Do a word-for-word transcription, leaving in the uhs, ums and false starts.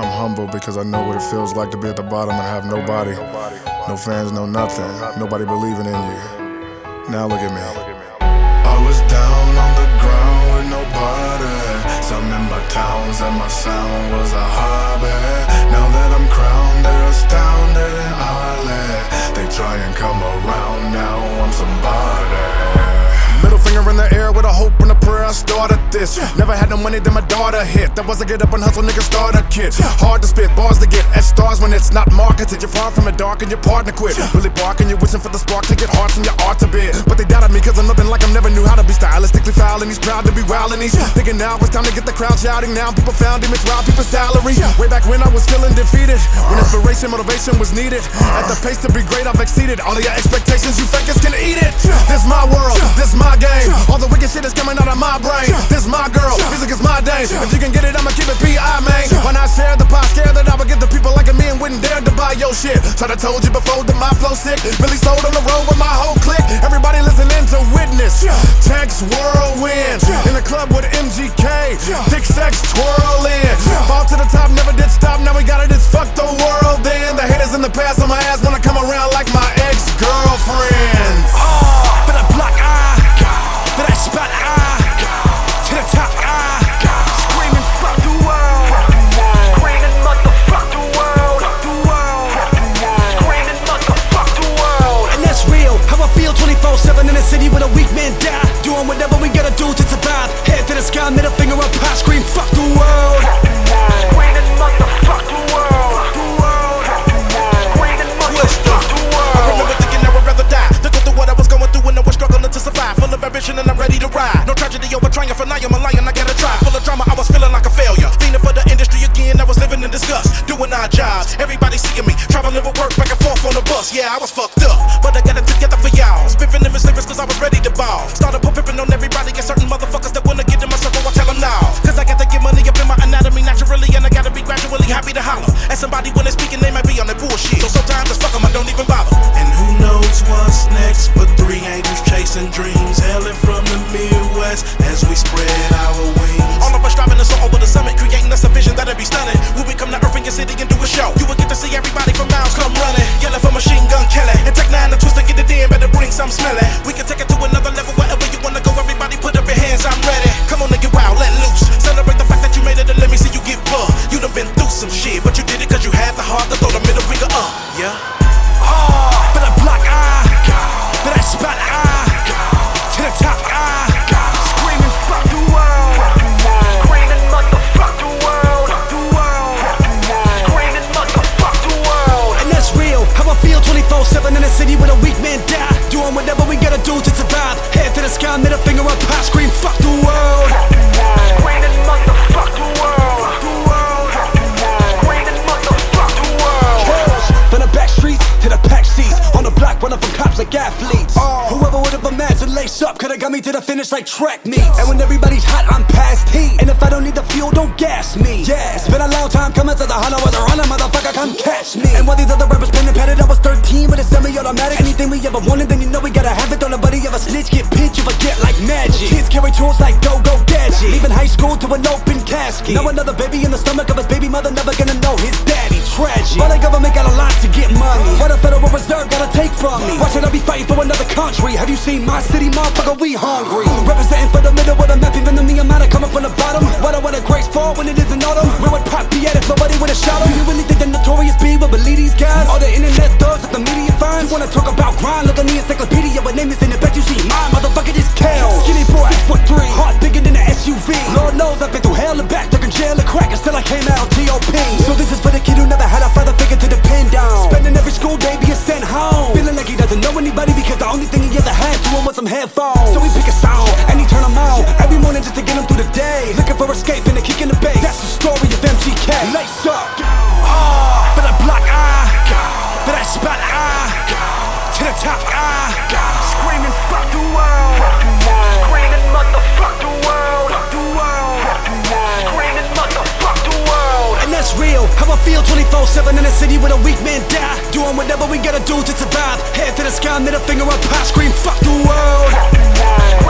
I'm humble because I know what it feels like to be at the bottom and have nobody. No fans, no nothing. Nobody believing in you. Now look at me. I was down on the ground with nobody. Some in my towns and my sound was a hobby. Now that I'm crowned, they're astounded and hollering. They try and come around, now I'm somebody. Middle finger in the air with a hope and a prayer, I started this. Never had no money, then my daughter hit. That was a get up and hustle, nigga, start a kid. Hard to spit, bars to get S stars when it's not marketed. You're far from it dark and your partner quit. Really barking, you're wishing for the spark to get hearts in your art to bid. But they doubted me cause I'm nothing like I never knew how to be stylistically foul. And he's proud to be wild and he's thinking now it's time to get the crowd shouting. Now people found him, it's wild people's salary. Way back when I was feeling defeated, when inspiration, motivation was needed. At the pace to be great, I've exceeded all of your expectations, you fakers can eat it. This my world, this my game. All the wicked shit is coming out of my brain. This my girl, music is my day. If you can get it, I'ma keep it P I, man. When I share the pie, scared that I would get the people like me and wouldn't dare to buy your shit. Tried to told you before that my flow sick. Really sold on the road with my whole clique. Everybody listening to witness. Tanks whirlwind in the club with M G K. Dick sex twirling. Fall to the top, never did stop. Now we got it, it's fuck the world. Then the haters in the past on my ass wanna come around like my ex-girlfriends. Oh, for the block, ah. For that spot, ah. To the top, ah. Screaming, fuck the world. Screaming, motherfuck the world. Screaming, motherfuck the world. And that's real, how I feel twenty-four seven in the city with a weak man die. Doing whatever we gotta do to survive. Head to the sky, middle finger up high. Scream, fuck the world. Screaming, motherfuck the world. Screaming, motherfuck the world. I remember thinking I would rather die than go through what I was going through and I was struggling to survive. Full of ambition and I'm ready to ride. No tragedy over triumph and I am a lion, I gotta try. Full of drama, I was feeling like a failure. Fiending for the industry again, I was living in disgust. Doing odd jobs, everybody seeing me. Traveling with work back and forth on the bus. Yeah, I was fucked up, but I got it together for y'all. Spiffing in my lyrics cause I was ready to ball. Started pimping on everybody and certain motherfuckers that wanna get in my circle, I tell them now. Cause I got to get money up in my anatomy naturally and I gotta be gradually happy to holler. And somebody when they speaking, they might be on that bullshit. So sometimes just fuck them, I don't even bother. And who knows what's next but three angels chasing dreams, hailing from the Midwest as we spread our wings. All of us striving to soar over the summit, creating us a vision that'll be stunning. When we come to Earth in your city and do a show, you will get to see everybody from miles come running, yelling for Machine Gun Kelly. And take nine and twist to get it in, better bring some smelling. We can take it to another level wherever you wanna go. Everybody put up your hands, I'm ready. Come on and get wild, let loose. Celebrate the fact that you made it and let me see you get bugged. You done been through some shit, but you did it cause you had the heart to throw the middle finger up. Yeah. Oh, for the block, ah. For that spot, ah. To the top, ah. Screaming, fuck the world. Screaming, motherfuck the world. Screaming, motherfuck the world. And that's real, how I feel twenty-four seven in the city with a weak man die. Doing whatever we gotta do to survive. Head to the sky, middle finger up high. Scream, fuck the world. Screaming, motherfuck the world. Screaming, motherfuck the world. From the back streets to the pack seats, on the block running from cops like athletes. Oh. Whoever would have imagined lace up could have got me to the finish like track meets. And when everybody's hot, I'm past heat. And if I don't need the fuel, don't gas me. Yeah, it's been a long time coming since a hunter was a runner, motherfucker, come catch me. And while these other rappers been padded, I was thirteen with a semi-automatic. Anything we ever wanted, then you know we gotta have it. Don't nobody ever snitch, get pinched, you forget like magic. Kids carry tools like go-go gadget, leaving high school to an open casket. Now another baby in the stomach of his baby mother, never gonna know his daddy. Tragic. Why the government got a lot to get money? Why the Federal Reserve gotta take from me? Why should I be fighting for another country? Have you seen my city, motherfucker? We hungry. Representing for the middle with a map, even though me and mine are coming from the bottom. Why do I want a grace fall when it isn't autumn? Where would pop be at if nobody would have shot him? Do you really think the notorious B will believe these guys? All the internet thugs that the media finds. You wanna talk about grind? Look on the encyclopedia, what name is in it? Bet you see mine, motherfucker, this Kel. Skinny boy, six foot three, heart bigger than an S U V. Lord knows I've been through hell and back, stuck in jail and crack, and still I came out T O P. So this is for the kid who never had a father figure to depend on. Spending every school day being sent home, feeling like he doesn't know anybody because the only thing he ever had to him was some headphones. So he pick a song and he turn them on every morning just to get him through the day. Looking for escape and a kick in the base. That's the story of M G K. Lace up. Oh, for the block, ah. For that spot, ah. To the top, ah. Screaming, fuck the world. Screaming, motherfuck the world. Screaming, motherfuck the world. And that's real, how I feel twenty-four seven in the city with a weak man die. Doing whatever we gotta do to survive. Head to the sky, middle finger up high. Scream, fuck the world.